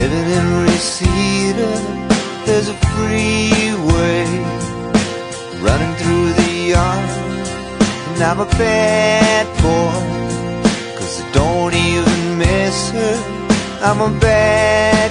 Living in Reseda, there's a freeway running through the yard, and I'm a bad boy, 'cause I don't even miss her. I'm a bad